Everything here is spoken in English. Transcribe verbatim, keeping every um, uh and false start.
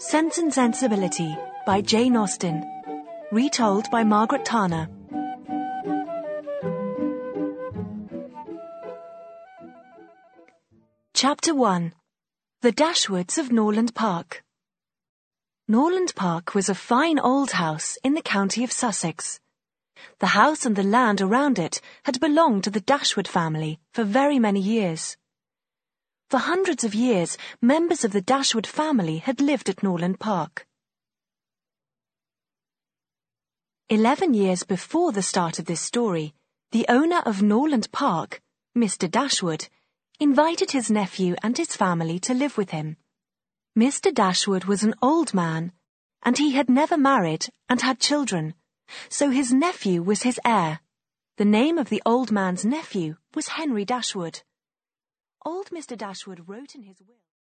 Sense and Sensibility by Jane Austen. Retold by Margaret Tarner. Chapter one. The Dashwoods of Norland Park. Norland Park was a fine old house in the county of Sussex. The house and the land around it had belonged to the Dashwood family for very many years. For hundreds of years, members of the Dashwood family had lived at Norland Park. Eleven years before the start of this story, the owner of Norland Park, Mister Dashwood, invited his nephew and his family to live with him. Mister Dashwood was an old man, and he had never married and had children, so his nephew was his heir. The name of the old man's nephew was Henry Dashwood. Old Mister Dashwood wrote in his will